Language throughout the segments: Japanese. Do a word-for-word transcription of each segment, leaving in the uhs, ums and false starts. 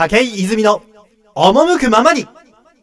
武井泉の赴くままに。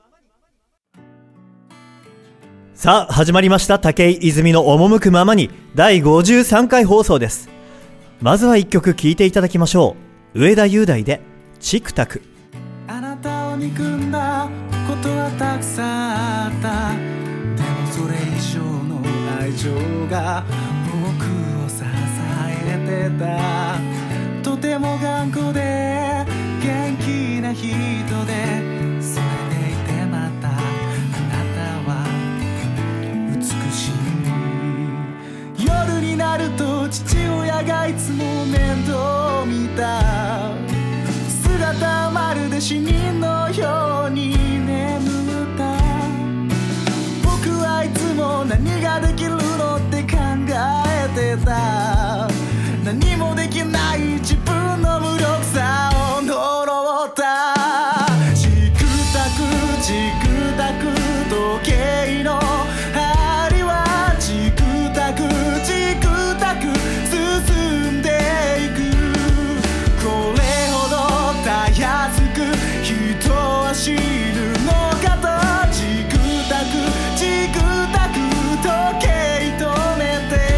さあ始まりました、武井泉の赴くままにだいごじゅうさんかい放送です。まずは一曲聴いていただきましょう。上田雄大でチクタク。 あなたを憎んだことはたくさんあった。でもそれ以上の愛情が僕を支えてた。とても頑固で元気な人で、それでいてまたあなたは美しい。夜になると父親がいつも面倒見た。姿はまるで死人のように眠った。僕はいつも何ができるのって考えてた。何もできない自分の無力さを呪った。チクタクチクタク時計の針はチクタクチクタク進んでいく。これほどたやすく人は死ぬのかと。チクタクチクタク時計止めて。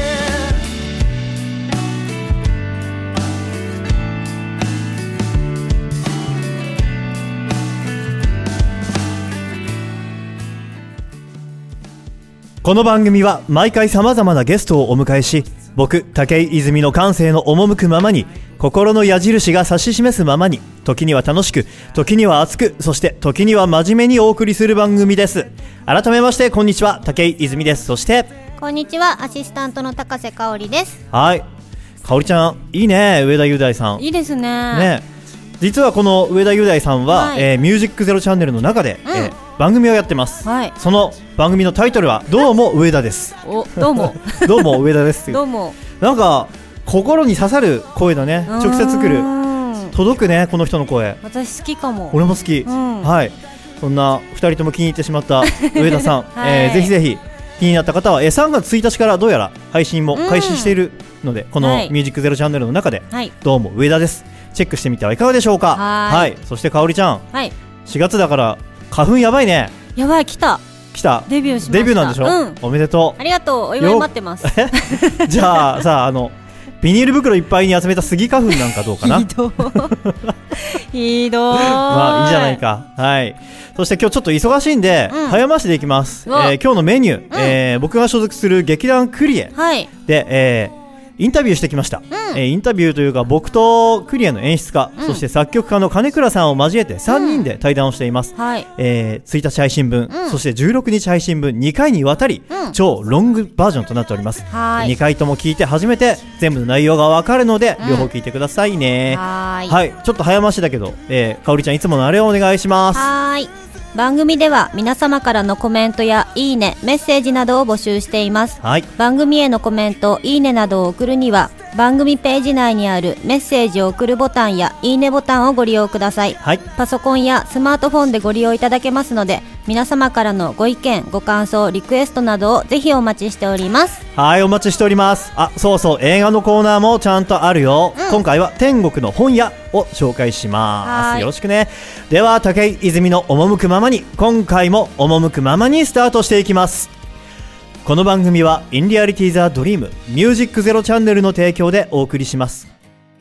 この番組は毎回様々なゲストをお迎えし、僕武井泉の感性の赴くままに、心の矢印が指し示すままに、時には楽しく、時には熱く、そして時には真面目にお送りする番組です。改めましてこんにちは、武井泉です。そしてこんにちは、アシスタントの高瀬香織です。 はい、香織ちゃんいいね。上田雄大さんいいですね。 ね、実はこの上田雄大さんは、はい、えー、ミュージックゼロチャンネルの中で、うん、えー、番組をやってます、はい、その番組のタイトルはどうも上田です。 お、どうもどうも上田ですどうも。 なんか心に刺さる声だね。直接来る、届くね、この人の声。 私好きかも。 俺も好き、うん、はい。そんなふたりとも気に入ってしまった上田さん、はい、えー、ぜひぜひ気になった方は、えー、さんがつついたちからどうやら配信も開始しているので、うん、このミュージックゼロチャンネルの中で、はい、どうも上田です、チェックしてみてはいかがでしょうか。はい、はい。そして香織ちゃん、はい、しがつだから花粉やばいね。 やばい、来た来た。 デビューしました。 デビューなんでしょ、うん、おめでとう。 ありがとう。お祝い待ってますじゃあさあ、あのビニール袋いっぱいに集めたスギ花粉なんかどうかな。 ひどひどまあいいじゃないか。はい。そして今日ちょっと忙しいんで、うん、早回しでいきます、えー、今日のメニュー、うん、えー、僕が所属する劇団クリエ、はい、で、えーインタビューしてきました、うん、えー、インタビューというか僕とクリエの演出家、うん、そして作曲家の金倉さんを交えてさんにんで対談をしています、うん、はい、えー、ついたち配信分、うん、そしてじゅうろくにち配信分にかいにわたり、うん、超ロングバージョンとなっております。はい、にかいとも聞いて初めて全部の内容がわかるので、うん、両方聞いてくださいね。はい、はい、ちょっと早回しだけど、えー、かおりちゃんいつものあれをお願いします。 はい、番組では皆様からのコメントやいいね、メッセージなどを募集しています、はい、番組へのコメント、いいねなどを送るには番組ページ内にあるメッセージを送るボタンやいいねボタンをご利用ください、はい、パソコンやスマートフォンでご利用いただけますので、皆様からのご意見、ご感想、リクエストなどをぜひお待ちしております。 はい、お待ちしております。あ、そうそう、映画のコーナーもちゃんとあるよ、うん、今回は天国の本屋を紹介します。よろしくね。では武井泉の赴くままに、今回も赴くままにスタートしていきます。この番組はインリアリティザドリームミュージックゼロチャンネルの提供でお送りします。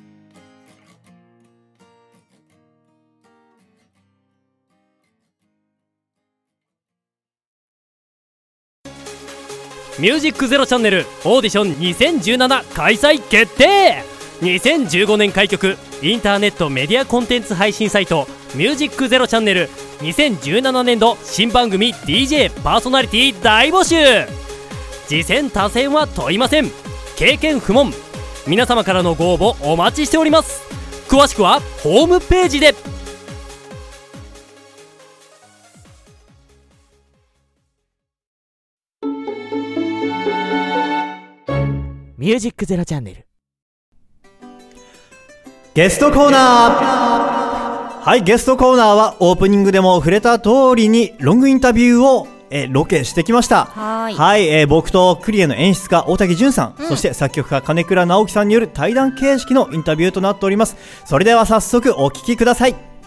ミュージックゼロチャンネルオーディションにせんじゅうなな開催決定。にせんじゅうごねん開局インターネットメディアコンテンツ配信サイトミュージックゼロチャンネルにせんじゅうななねんど新番組 ディージェー パーソナリティ大募集。次戦他戦は問いません。経験不問。皆様からのご応募お待ちしております。詳しくはホームページで。 ミュージックゼロチャンネルゲストコーナー。はい、ゲストコーナーはオープニングでも触れた通りにロングインタビューをえロケしてきました。はい、はい、えー、僕とクリエの演出家大滝潤さん、うん、そして作曲家金倉直樹さんによる対談形式のインタビューとなっております。それでは早速お聞きください。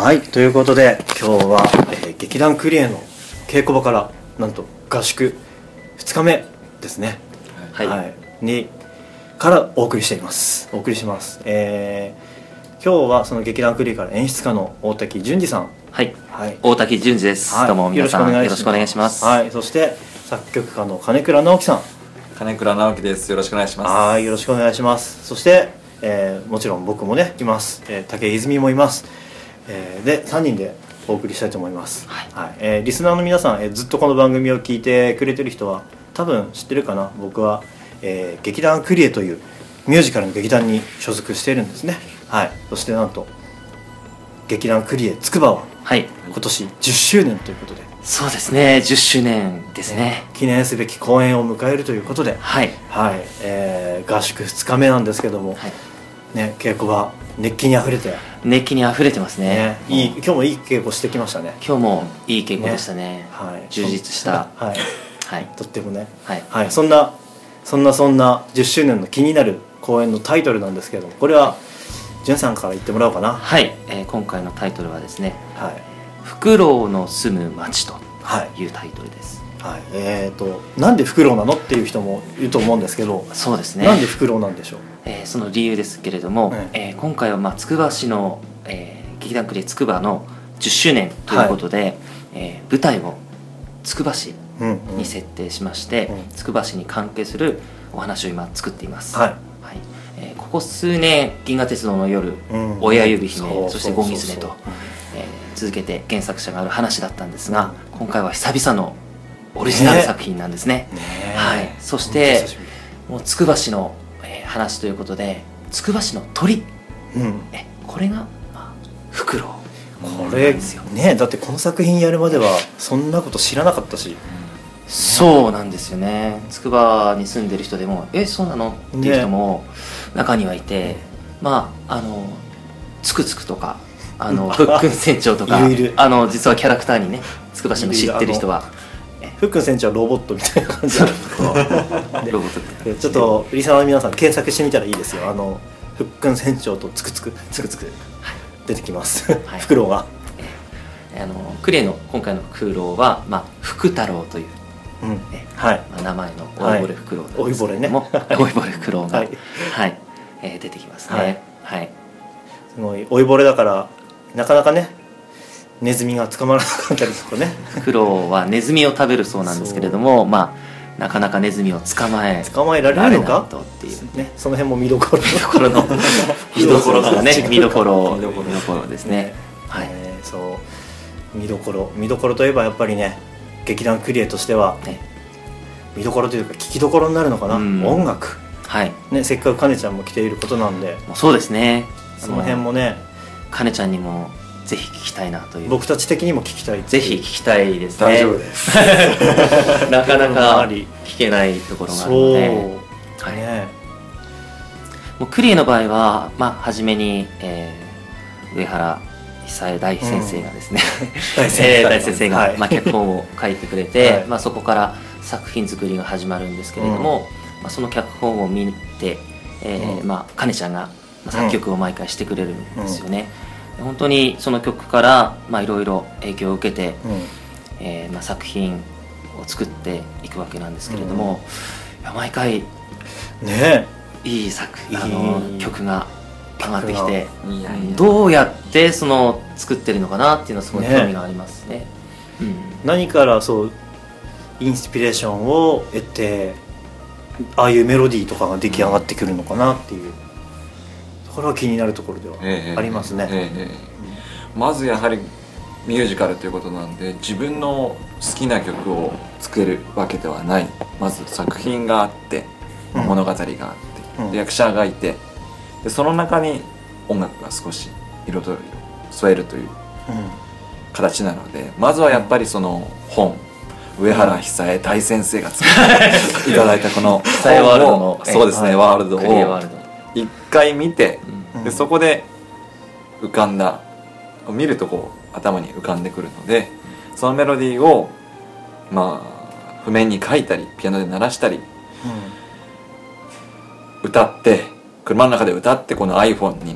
はい、ということで今日は、えー、劇団クリエの稽古場からなんと合宿ふつかめですね、はい、はい、にからお送りしていますお送りします、えー、今日はその劇団クリエから演出家の大滝淳二さん、 はい、はい、大滝淳二です、はい、どうも皆さんよろしくお願いします。 はい、そして作曲家の金倉直樹さん、 金倉直樹です。よろしくお願いします。 はい、よろしくお願いします。そして、えー、もちろん僕もねいます、えー、武井泉もいます、えー、でさんにんでお送りしたいと思います、はいはい、えー、リスナーの皆さん、えー、ずっとこの番組を聞いてくれてる人は多分知ってるかな。僕は、えー、劇団クリエというミュージカルの劇団に所属しているんですね。はい、そしてなんと劇団クリエつくばは、はい、今年じゅっしゅうねんということで。 そうですね、じゅっしゅうねんですね。 記念すべき公演を迎えるということで、 はい、 はい、えー、合宿ふつかめなんですけども、はい、ね、稽古場熱気にあふれて熱気にあふれてますね。 ね、いい、今日もいい稽古してきましたね。 今日もいい稽古でしたね、ね、はい、充実した、 はいはい、とってもね、 はいはい、そんなそんなそんなじゅっしゅうねんの気になる公演のタイトルなんですけども、これはじゅんさんから言ってもらおうかな。 はい、えー、今回のタイトルはですね、はい、フクロウの住む町というタイトルです。 はい、はい、えーとなんでフクロウなのっていう人もいると思うんですけど、 そうですね、 なんでフクロウなんでしょう。 えー、その理由ですけれども、はい、えー、今回はまあつくば市の、えー、劇団クリエつくばのじゅっしゅうねんということで、はい、えー、舞台をつくば市に設定しまして、つくば市に関係するお話を今作っています。はい、はい、えー、ここ数年銀河鉄道の夜、うん、親指姫、そしてゴミズネと、えー、続けて原作者がある話だったんですが、今回は久々のオリジナル作品なんですね。ね、はい、そしてもうつくば市の、えー、話ということで、つくば市の鳥、うん、えこれが、まあ、フクロウこれね、だってこの作品やるまではそんなこと知らなかったし、 そうなんですよね。つくばに住んでる人でもえそうなのっていう人も中にはいて、ね、まああのつくつくとかあのふっくん船長とかいるいる、あの実はキャラクターにねつくば市の知ってる人は、 ふっくん船長はロボットみたいな感じでロボットってちょっとリサーの皆さん検索してみたらいいですよ。あのふっくん船長とつくつくつくつく出てきます、はい、フクロウが、 えー、あのクリエの今回のフクロウは、まあ、福太郎という、うん、えはい、まあ、名前のおいぼれフクロウなんですけども、はい、おいぼれフクロウが、はいはい、えー、出てきますね。はい、はい、 すごいおいぼれだからなかなかねネズミが捕まらなかったりとかね。 フクロウはネズミを食べるそうなんですけれども、まあなかなかネズミを捕まえ捕まえられるのかとっていうね、その辺も見どころ見どころの見どころがね見どころ見どころですね。はい、 えー、そう見どころ見どころといえばやっぱりね劇団クリエとしては、ね、見どころというか聞きどころになるのかな、うん、音楽、 はいね、せっかくかねちゃんも来ていることなんで、 そうですね、 その辺もねかねちゃんにもぜひ聞きたいなという、 僕たち的にも聞きたい、 ぜひ聞きたいですね。 大丈夫ですなかなか聞けないところがあるので、はい、ね、もうクリエの場合は、まあ、初めに、えー、上原久江大先生がですね、うん、大, 先えー、大先生が、はい、まあ、脚本を書いてくれて、はい、まあ、そこから作品作りが始まるんですけれども、うん、まあ、その脚本を見て、えーうん、まあ、かねちゃんが作曲を毎回してくれるんですよね。うん、本当にその曲からいろいろ影響を受けて、うん、えー、まあ、作品を作っていくわけなんですけれども、うん、いや毎回ねいい作あの曲が上がってきて、いやいやどうやってその作ってるのかなっていうのはすごい興味がありますね。 うん、何からそうインスピレーションを得てああいうメロディーとかが出来上がってくるのかなっていう、これは気になるところではありますね。えーえーえーうん、まずやはりミュージカルということなんで自分の好きな曲を作るわけではない。まず作品があって物語があって、うん、役者がいて、でその中に音楽が少し彩りを添えるという形なので、まずはやっぱりその本、上原久江大先生が作っていただいたこの久江ワールドのそうですね、ワールドを一回見て、でそこで浮かんだ見るとこう頭に浮かんでくるので、そのメロディーをまあ譜面に書いたりピアノで鳴らしたり、うん、歌って車の中で歌ってこの iPhone にね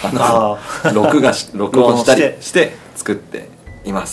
あの録画し録音したりして作っています、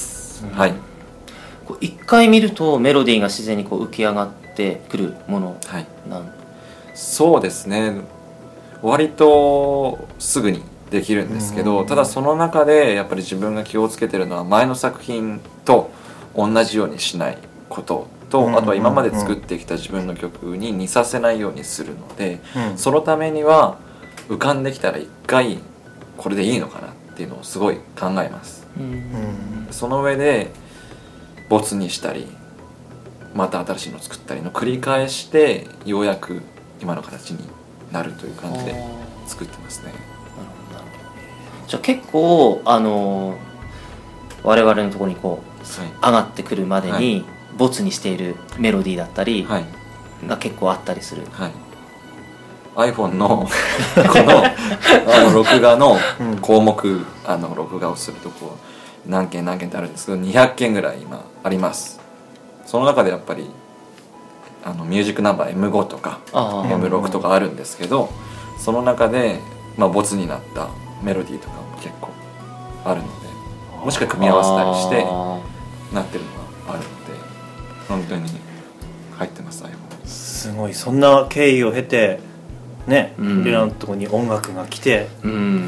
うん、はい。 一回見るとメロディーが自然にこう浮き上がってくるものなん、はい、 そうですね、割とすぐにできるんですけど、ただその中でやっぱり自分が気をつけてるのは前の作品と同じようにしないことと、あとは今まで作ってきた自分の曲に似させないようにするので、そのためには浮かんできたら一回これでいいのかなっていうのをすごい考えます。その上でボツにしたりまた新しいのを作ったりの繰り返してようやく今の形になるという感じで作ってますね。 じゃあ結構あの我々のところにこう、はい、上がってくるまでにボツにしているメロディーだったりが結構あったりする、 はいはい、iPhone のこのあの録画の項目、うん、あの録画をするとこう何件何件ってあるんですけどにひゃっけんぐらい今あります。その中でやっぱりあのミュージックナンバー エムご とか エムろく とかあるんですけど、その中で、まあ、ボツになったメロディーとかも結構あるので、もしくは組み合わせたりしてなってるのがあるので本当に入ってます。 すごい、そんな経緯を経てね、俺らのところに音楽が来て、 うん、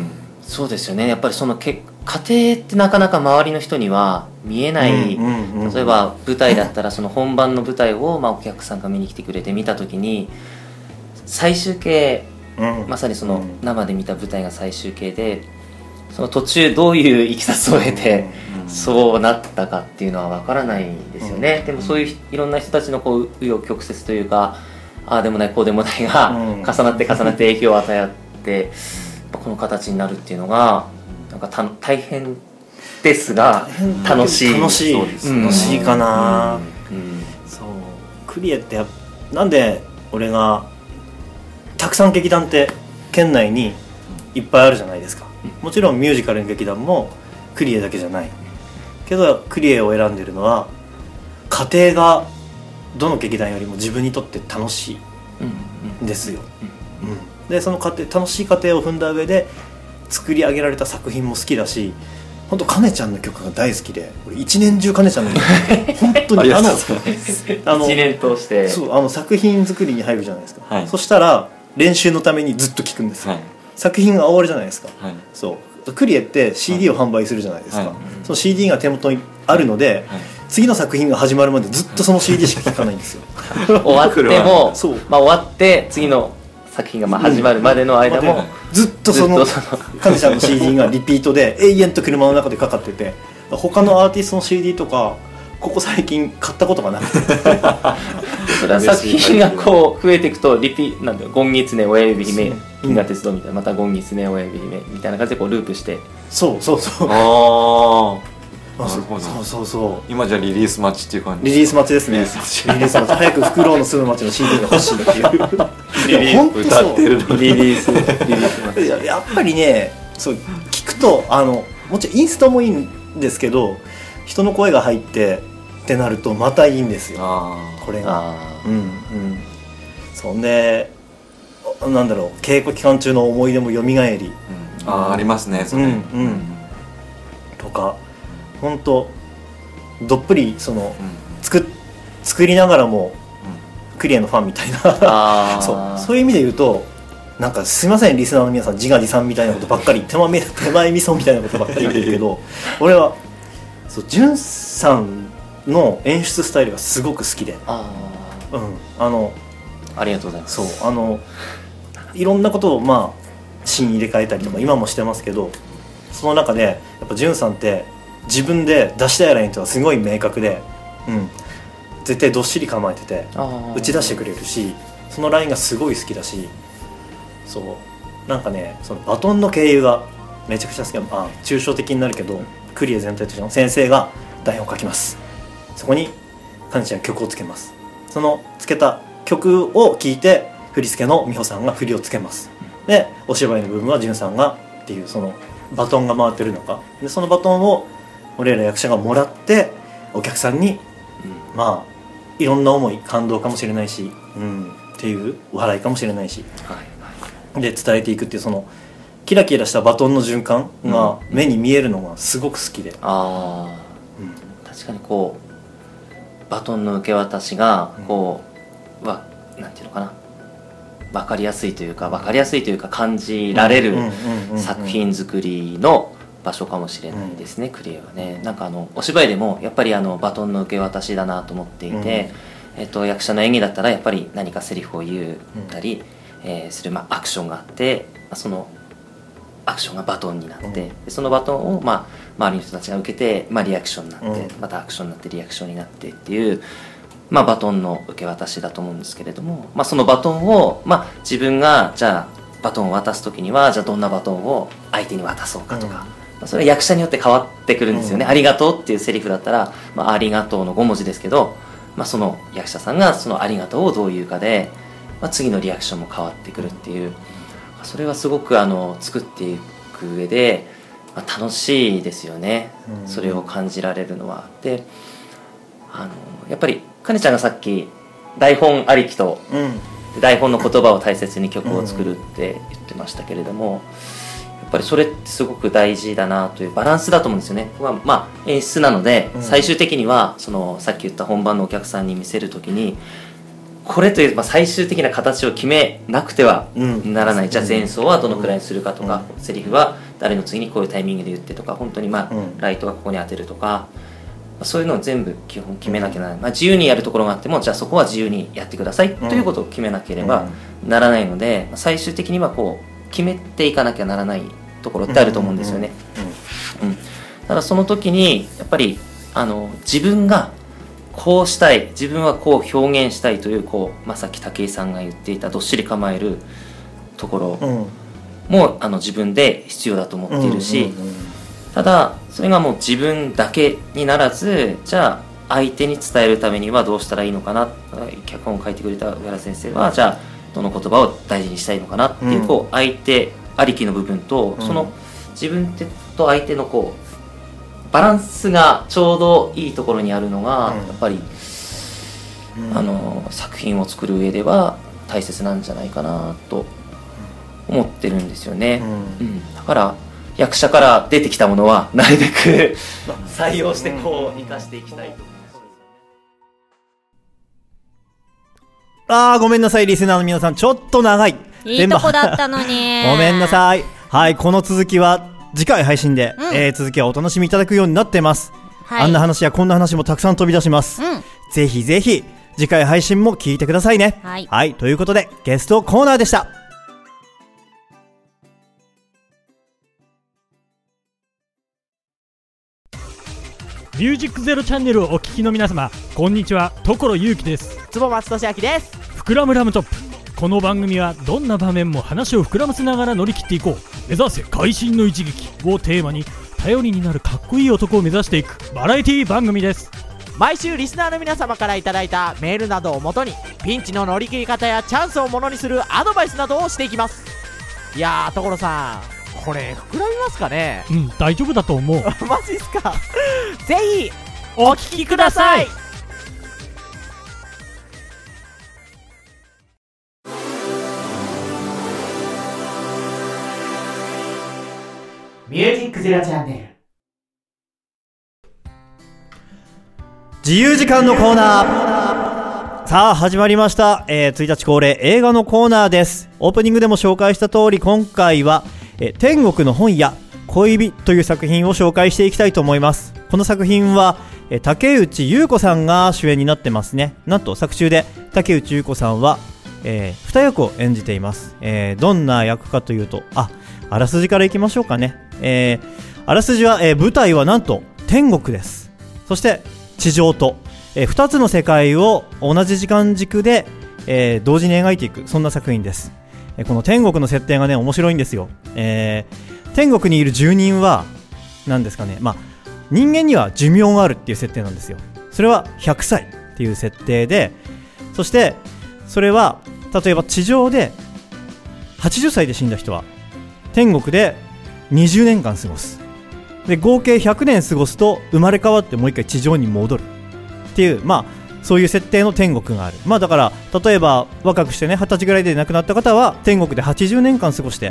そうですよね。やっぱりそのけ家庭ってなかなか周りの人には見えない、うんうんうん、例えば舞台だったらその本番の舞台をまあお客さんが見に来てくれて見た時に最終形、うん、まさにその生で見た舞台が最終形で、その途中どういういきさつを経てそうなったかっていうのは分からないですよね、うん、でもそういういろんな人たちのこう紆余曲折というか、ああでもないこうでもないが重なって重なって影響を与えてこの形になるっていうのがなんかた大変ですが楽しい楽しい、うん、楽しいかな、うんうん、そうクリエってやなんで俺がたくさん劇団って県内にいっぱいあるじゃないですか。もちろんミュージカルの劇団もクリエだけじゃないけど、クリエを選んでるのは家庭がどの劇団よりも自分にとって楽しいんですよ、うんうん、でその家庭楽しい過程を踏んだ上で作り上げられた作品も好きだし、本当カネちゃんの曲が大好きで、俺一年中カネちゃんの曲本当にあのあの一年通してそうあの作品作りに入るじゃないですか、はい、そしたら練習のためにずっと聴くんですよ、はい、作品が終わるじゃないですか、はい、そうクリエって シーディー を販売するじゃないですか、はい、その シーディー が手元にあるので、はい、次の作品が始まるまでずっとその シーディー しか聴かないんですよ終わってもそう、まあ、終わって次の作品がまあ始まるまでの間も、うん、 ずっとそのカネちゃんの シーディー がリピートで永遠と車の中でかかってて、他のアーティストの シーディー とかここ最近買ったことがなくてそれは作品がこう増えていくとリピなんだよ、ゴンギツネ親指姫銀河鉄道みたいな、またゴンギツネ親指姫みたいな感じでこうループして、 そうそうそうああなるほど、 そうそうそう、 今じゃリリース待ちっていう感じ、 リリース待ちですね、リリース待ち早くフクロウの住む町の シーディー が欲しいっていうリリース歌ってるのリリースリリース待ちや, やっぱりね、そう聞くとあのもちろんインストもいいんですけど、人の声が入ってってなるとまたいいんですよ、これが、うんうん、そんでなんだろう、稽古期間中の思い出もよみがえり、 うん、ああありますねそれ、うんうんうん、とか本当どっぷりその、うん、作, 作りながらも、うん、クリエのファンみたいなあそうそういう意味で言うと、なんかすいませんリスナーの皆さん自画自賛みたいなことばっかり手前手前味噌みたいなことばっかり言ってるけど俺はそうジュンさんの演出スタイルがすごく好きで、あ、うん、あのありがとうございます。 そうあのいろんなことをまあシーン入れ替えたりとか今もしてますけど、その中でやっぱジュンさんって自分で出したいラインとはすごい明確で、うん、絶対どっしり構えてて打ち出してくれるし、そのラインがすごい好きだし、そうなんかね、そのバトンの経由がめちゃくちゃ好きな、まあ、抽象的になるけど、クリエ全体としての先生が台本を書きます。そこにカネちゃんが曲をつけます。そのつけた曲を聴いて振り付けの美穂さんが振りをつけます。でお芝居の部分はジュンさんがっていう、そのバトンが回ってるのかで、そのバトンを俺ら役者がもらってお客さんに、うん、まあいろんな思い、感動かもしれないし、うん、っていう笑いかもしれないし、はい、で伝えていくっていう、その綺キラキラしたバトンの循環が目に見えるのがすごく好きで、うん、 あ、うん、確かにこうバトンの受け渡しがこう、うん、わなんていうのかな、分かりやすいというか分かりやすいというか感じられる作品作りの場所かもしれないですね、うん、クリエはね。なんかあのお芝居でもやっぱりあのバトンの受け渡しだなと思っていて、うん、えっと、役者の演技だったらやっぱり何かセリフを言ったり、うん、えー、する、まあ、アクションがあって、そのアクションがバトンになって、うん、でそのバトンを、まあ、周りの人たちが受けて、まあ、リアクションになって、うん、またアクションになってリアクションになってっていう、まあ、バトンの受け渡しだと思うんですけれども、まあ、そのバトンを、まあ、自分がじゃあバトンを渡す時にはじゃあどんなバトンを相手に渡そうかとか、うん、それは役者によって変わってくるんですよね、うん、ありがとうっていうセリフだったら、まあ、ありがとうのご文字ですけど、まあ、その役者さんがそのありがとうをどう言うかで、まあ、次のリアクションも変わってくるっていう、それはすごくあの作っていく上で、まあ、楽しいですよね、うん、それを感じられるのは。で、あのやっぱりかねちゃんがさっき台本ありきと、うん、台本の言葉を大切に曲を作るって言ってましたけれども、やっぱりそれってすごく大事だなというバランスだと思うんですよね。まあ、まあ、演出なので最終的にはそのさっき言った本番のお客さんに見せるときにこれという、まあ、最終的な形を決めなくてはならない、うん、じゃあ前奏はどのくらいにするかとか、うん、セリフは誰の次にこういうタイミングで言ってとか、本当にまあ、うん、ライトがここに当てるとか、そういうのを全部基本決めなきゃならない、まあ、自由にやるところがあってもじゃあそこは自由にやってくださいということを決めなければならないので、最終的にはこう決めていかなきゃならないところってあると思うんですよね。うん、ただその時にやっぱりあの自分がこうしたい、自分はこう表現したいという、こう、まあ、さっき武井さんが言っていたどっしり構えるところも、うん、あの自分で必要だと思っているし、うんうんうん、ただそれがもう自分だけにならず、じゃあ相手に伝えるためにはどうしたらいいのかな、脚本を書いてくれた上原先生はじゃあどの言葉を大事にしたいのかなっていう、うん、こう相手ありきの部分と、その自分と相手のこうバランスがちょうどいいところにあるのが、うん、やっぱり、うん、あの作品を作る上では大切なんじゃないかなと思ってるんですよね、うんうん、だから役者から出てきたものはなるべく採用してこう生かしていきたいと思います。 あーごめんなさいリスナーの皆さん、ちょっと長い、 いいとこだったのにごめんなさい。はい、この続きは次回配信で、うん、えー、続きはお楽しみいただくようになってます、はい、あんな話やこんな話もたくさん飛び出します、うん、ぜひぜひ次回配信も聞いてくださいね。はい、はい、ということでゲストコーナーでした。 ミュージックゼロチャンネルをお聞きの皆様、こんにちは、所祐樹です。 坪松俊明です。 膨らむラムトップ。この番組はどんな場面も話を膨らませながら乗り切っていこう、目指せ会心の一撃をテーマに頼りになるかっこいい男を目指していくバラエティ番組です。 毎週リスナーの皆様からいただいたメールなどをもとにピンチの乗り切り方やチャンスをものにするアドバイスなどをしていきます。いやー所さん、これ膨らみますかね。 うん、大丈夫だと思うマジっすかぜひお聞きください。ミュージックゼロチャンネル。 自由時間のコーナー。さあ始まりました、えー、ついたち恒例映画のコーナーです。オープニングでも紹介した通り、今回は、えー、天国の本屋恋人という作品を紹介していきたいと思います。この作品は、えー、竹内優子さんが主演になってますね。なんと作中で竹内優子さんは、えー、二役を演じています、えー、どんな役かというと、ああらすじからいきましょうかね。えー、あらすじは、えー、舞台はなんと天国です。そして地上と、えー、ふたつの世界を同じ時間軸で、えー、同時に描いていく、そんな作品です。えー、この天国の設定がね面白いんですよ。えー、天国にいる住人は何ですかね、まあ、人間には寿命があるっていう設定なんですよ。それはひゃくさいっていう設定で、そしてそれは例えば地上ではちじゅっさいで死んだ人は天国でにじゅうねんかん過ごす。で合計ひゃくねん過ごすと生まれ変わってもう一回地上に戻るっていう、まあそういう設定の天国がある。まあだから例えば若くしてねはたちぐらいで亡くなった方は天国ではちじゅうねんかん過ごして、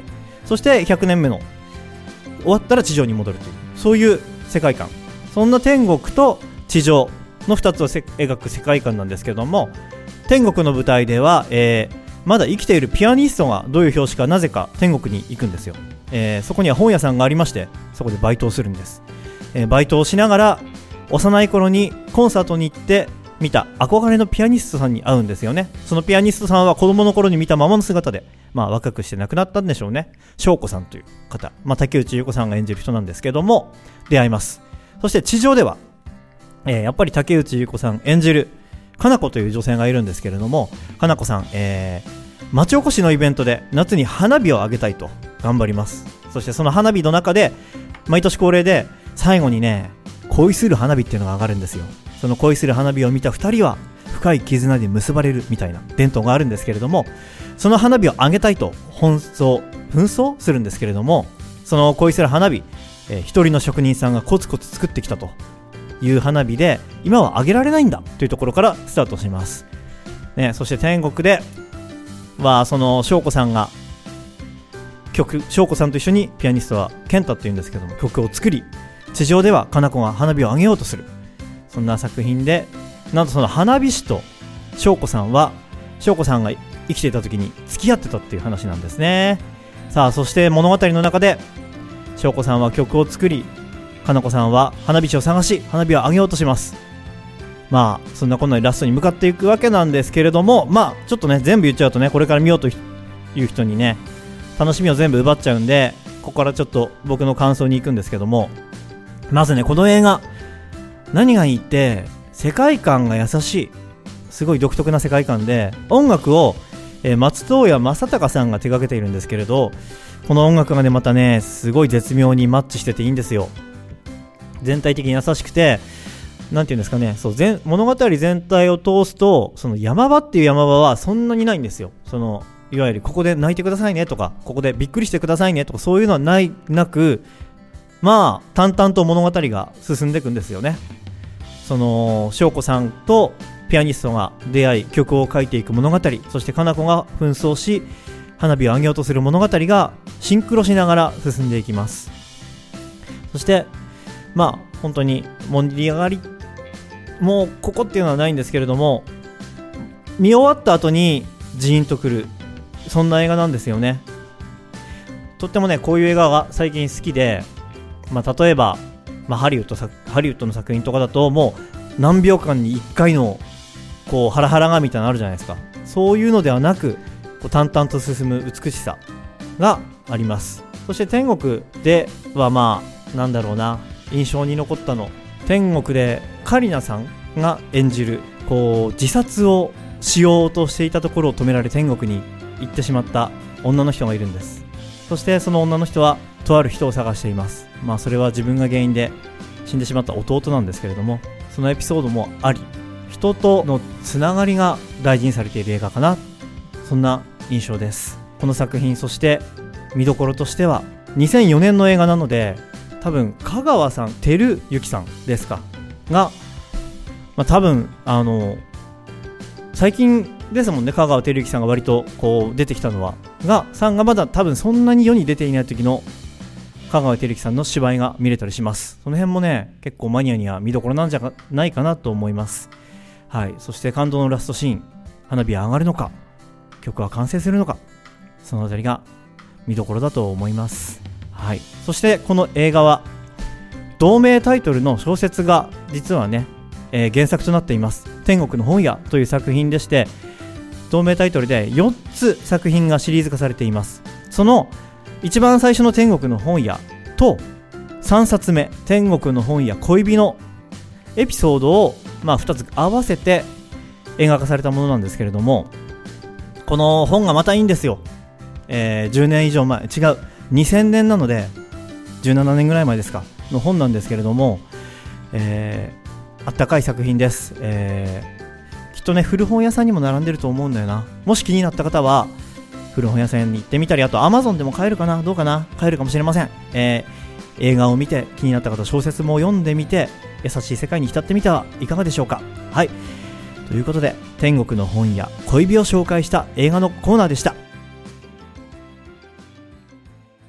そしてひゃくねんめの終わったら地上に戻るという、そういう世界観、そんな天国と地上のふたつを描く世界観なんですけども、天国の舞台では、えー、まだ生きているピアニストがどういう表紙かなぜか天国に行くんですよ。えー、そこには本屋さんがありまして、そこでバイトをするんです。えー、バイトをしながら幼い頃にコンサートに行って見た憧れのピアニストさんに会うんですよね。そのピアニストさんは子供の頃に見たままの姿で、まあ若くして亡くなったんでしょうね。翔子さんという方、まあ竹内優子さんが演じる人なんですけども、出会います。そして地上では、えー、やっぱり竹内優子さん演じるかな子という女性がいるんですけれども、かな子さん、えー、町おこしのイベントで夏に花火をあげたいと頑張ります。そしてその花火の中で毎年恒例で最後にね、恋する花火っていうのが上がるんですよ。その恋する花火を見たふたりは深い絆で結ばれるみたいな伝統があるんですけれども、その花火をあげたいと奔走紛争するんですけれども、その恋する花火、えー、一人の職人さんがコツコツ作ってきたという花火で、今はあげられないんだというところからスタートします、ね。そして天国ではその翔子さんが曲、翔子さんと一緒にピアニストは健太っていうんですけども、曲を作り、地上ではかな子が花火をあげようとする、そんな作品で、なんとその花火師と翔子さんは、翔子さんが生きていた時に付き合ってたっていう話なんですね。さあ、そして物語の中で翔子さんは曲を作り、かな子さんは花火師を探し花火をあげようとします。まあそんなこんなにラストに向かっていくわけなんですけれども、まあちょっとね全部言っちゃうとね、これから見ようという人にね楽しみを全部奪っちゃうんで、ここからちょっと僕の感想に行くんですけども、まずね、この映画何がいいって世界観が優しい、すごい独特な世界観で、音楽を、えー、松任谷正隆さんが手掛けているんですけれど、この音楽がねまたねすごい絶妙にマッチしてていいんですよ。全体的に優しくて、なんていうんですかね、そう全物語全体を通すと、その山場っていう山場はそんなにないんですよ。そのいわゆるここで泣いてくださいねとか、ここでびっくりしてくださいねとか、そういうのはないなく、まあ淡々と物語が進んでいくんですよね。その翔子さんとピアニストが出会い曲を書いていく物語、そしてかな子が紛争し花火をあげようとする物語がシンクロしながら進んでいきます。そしてまあ本当に盛り上がり、もうここっていうのはないんですけれども、見終わった後にジーンとくる、そんな映画なんですよね。とってもねこういう映画が最近好きで、まあ、例えば、まあ、ハリウッド作ハリウッドの作品とかだともう何秒間にいっかいのこうハラハラがみたいなのあるじゃないですか。そういうのではなく、こう淡々と進む美しさがあります。そして天国ではまあなんだろうな、印象に残ったの、天国でカリナさんが演じるこう自殺をしようとしていたところを止められ天国に行ってしまった女の人がいるんです。そしてその女の人はとある人を探しています。まあそれは自分が原因で死んでしまった弟なんですけれども、そのエピソードもあり、人とのつながりが大事にされている映画かな、そんな印象です。この作品、そして見どころとしてはにせんよねんの映画なので、多分香川さん、照之さんですかが、まあ、多分あの最近ですもんね、香川照之さんが割とこう出てきたのはがさんがまだ多分そんなに世に出ていない時の香川照之さんの芝居が見れたりします。その辺もね結構マニアには見どころなんじゃないかなと思います。はい。そして感動のラストシーン、花火は上がるのか、曲は完成するのか、そのあたりが見どころだと思います。はい。そしてこの映画は同名タイトルの小説が実はね、えー、原作となっています。天国の本屋という作品でして、同名タイトルでよっつ作品がシリーズ化されています。その一番最初の天国の本屋とさんさつめ天国の本屋恋人のエピソードを、まあ、ふたつ合わせて映画化されたものなんですけれども、この本がまたいいんですよ。えー、じゅうねん以上前、違うにせんねんなのでじゅうななねんぐらい前ですかの本なんですけれども、えー、あったかい作品です。えー、きっとね古本屋さんにも並んでると思うんだよな。もし気になった方は古本屋さんに行ってみたり、あと Amazon でも買えるかな、どうかな、買えるかもしれません。えー、映画を見て気になった方、小説も読んでみて優しい世界に浸ってみてはいかがでしょうか。はい、ということで天国の本屋恋人を紹介した映画のコーナーでした。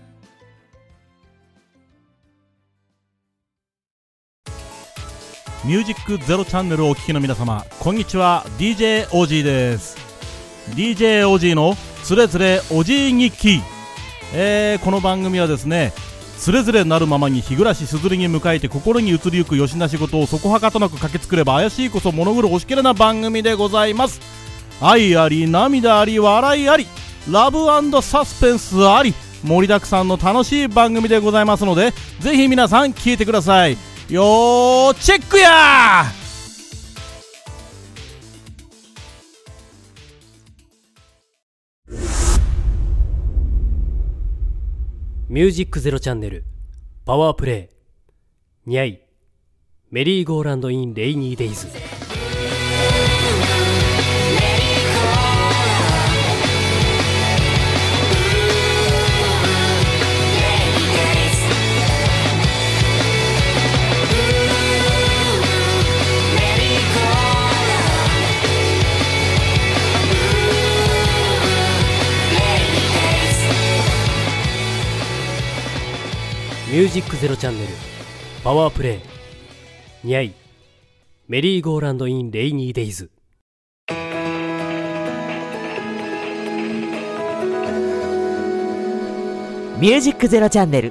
ミュージックゼロチャンネルをお聞きの皆様、こんにちは。 ディージェー オージー です。 ディージェー オージー のつれづれおじい日記、えー、この番組はですね、つれづれなるままに日暮らしすずりに迎えて心に移りゆくよしな仕事をそこはかとなく駆けつくれば怪しいこそ物狂うおしきれな番組でございます。愛あり涙あり笑いありラブ&サスペンスあり盛りだくさんの楽しい番組でございますので、ぜひ皆さん聞いてください。よーチェックやー。 ミュージックゼロチャンネルパワープレイにゃいメリーゴーランドインレイニーデイズ。ミュージックゼロチャンネルパワープレイにゃいメリーゴーランドインレイニーデイズ。 ミュージックゼロチャンネル。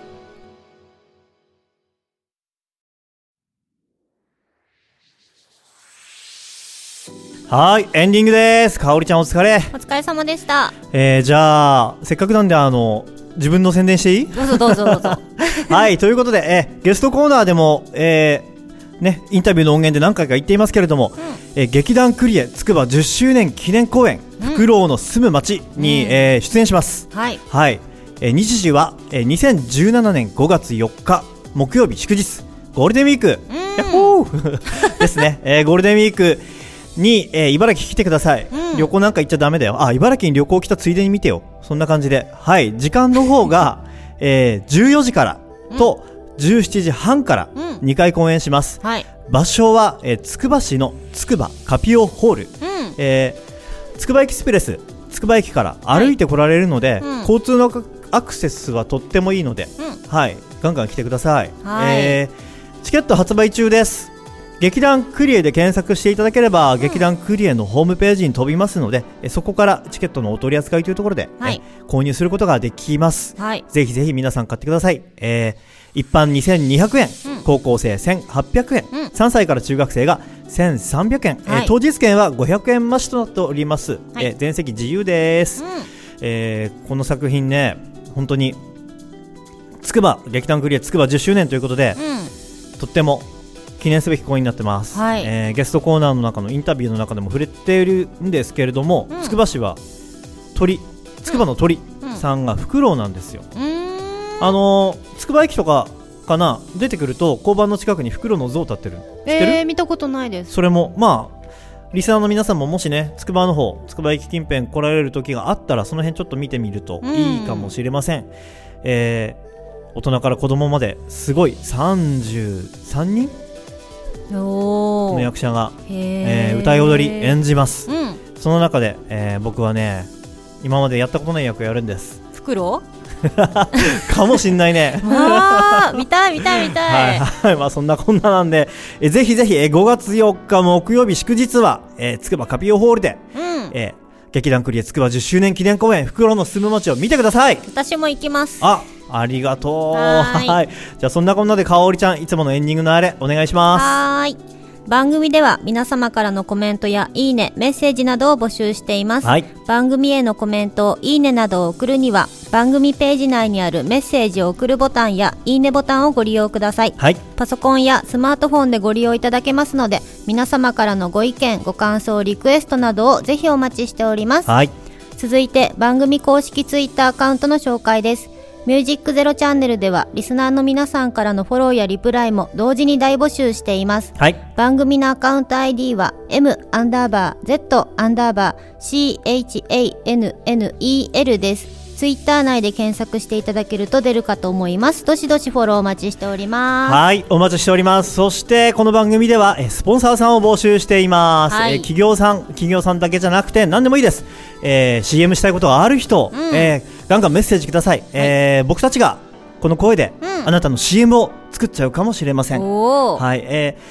はい、エンディングです。かおりちゃんお疲れ。 お疲れ様でした。 えー、じゃあせっかくなんであの自分の宣伝していい？ どうぞどうぞどうぞ。 はい、ということで、えゲストコーナーでも、えーね、インタビューの音源で何回か言っていますけれども、うん、え劇団クリエつくばじゅっしゅうねん記念公演、うん、フクロウの住む町に、うんえー、出演します。はい、はいえー、日時は、えー、にせんじゅうななねんごがつよっか木曜日祝日ゴールデンウィーク、うん、ヤッホーですね、えー、ゴールデンウィークに、えー、茨城来てください、うん、旅行なんか行っちゃダメだよ。あ、茨城に旅行来たついでに見てよ。そんな感じで、はい、時間の方が、えー、じゅうよじからと、うん、じゅうしちじはんからにかい公演します、うんはい、場所は、えー、つくば市のつくばカピオホール、うんえー、つくばエキスプレスつくば駅から歩いて来られるので、はいうん、交通のアクセスはとってもいいので、うんはい、ガンガン来てください、はいえー、チケット発売中です。劇団クリエで検索していただければ、うん、劇団クリエのホームページに飛びますので、えそこからチケットのお取り扱いというところで、はい、購入することができます、はい、ぜひぜひ皆さん買ってください、えー、一般にせんにひゃくえん、うん、高校生せんはっぴゃくえん、うん、さんさいから中学生がせんさんびゃくえん、はいえー、当日券はごひゃくえん増しとなっております、はいえー、全席自由です、うんえー、この作品ね本当につくば劇団クリエつくばじゅっしゅうねんということで、うん、とっても記念すべき公演になってます、はいえー、ゲストコーナーの中のインタビューの中でも触れているんですけれども、うん、つくば市は鳥つくばの鳥さんがフクロウなんですよ、うん、あのー、つくば駅とかかな出てくると交番の近くにフクロウの像立ってる。知ってる？ えー、見たことないです。 それもまあリスナーの皆さんももしねつくばの方つくば駅近辺来られる時があったらその辺ちょっと見てみるといいかもしれません、うんえー、大人から子供まですごいさんじゅうさんにんの役者が、えー、歌い踊り演じます、うん、その中で、えー、僕はね今までやったことない役をやるんです。 フクロウかもしんないねあ見たい見たい見たい、 はいはいまあ、そんなこんななんでえぜひぜひえごがつよっか木曜日祝日は、えー、つくばカピオホールで、うんえー、劇団クリエつくばじゅっしゅうねん記念公演フクロウの住む街を見てください。 私も行きます。 あありがとう。はいはいじゃあそんなこんなでかおりちゃんいつものエンディングのあれお願いします。 はい、番組では皆様からのコメントやいいねメッセージなどを募集しています、はい、番組へのコメントいいねなどを送るには番組ページ内にあるメッセージを送るボタンやいいねボタンをご利用ください、はい、パソコンやスマートフォンでご利用いただけますので皆様からのご意見ご感想リクエストなどをぜひお待ちしております、はい、続いて番組公式ツイッターアカウントの紹介です。ミュージックゼロチャンネルではリスナーの皆さんからのフォローやリプライも同時に大募集しています、はい、番組のアカウント アイディー は M アンダーバー Z アンダーバー シーエイチエーエヌエヌイーエル です。ツイッター内で検索していただけると出るかと思います。どしどしフォローお待ちしております。 はいお待ちしております。そしてこの番組ではえスポンサーさんを募集しています、はい、え企業さん企業さんだけじゃなくて何でもいいです、えー、シーエム したいことがある人、うんえー、ガンガンメッセージください、はいえー、僕たちがこの声で、うん、あなたの シーエム を作っちゃうかもしれません、はいえー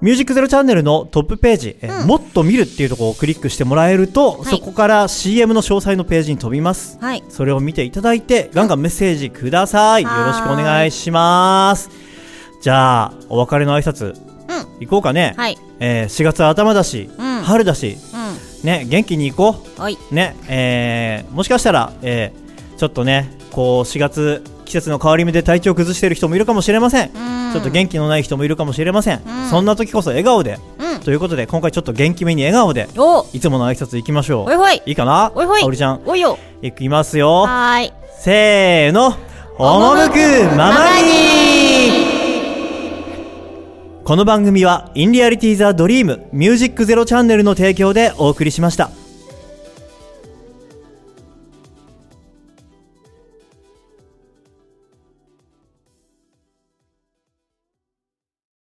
ミュージックゼロチャンネルのトップページ、うん、もっと見るっていうところをクリックしてもらえると、はい、そこから シーエム の詳細のページに飛びます、はい、それを見ていただいてガンガンメッセージください、うん、よろしくお願いします。じゃあお別れの挨拶、うん、いこうかね、はい、えー、しがつ頭だし、うん、春だし、うん、ね、元気にいこう、はい、ね、えー、もしかしたら、えー、ちょっとねこうしがつ季節の変わり目で体調崩している人もいるかもしれません、うん、ちょっと元気のない人もいるかもしれません、うん、そんな時こそ笑顔で、うん、ということで今回ちょっと元気めに笑顔でいつもの挨拶いきましょう。 おいほい、 いいかな、 おいほい、 かおりちゃん、 おいよ、 いきますよ。 はーい、 せーの、赴くままに。この番組はインリアリティザドリームミュージックゼロチャンネルの提供でお送りしました。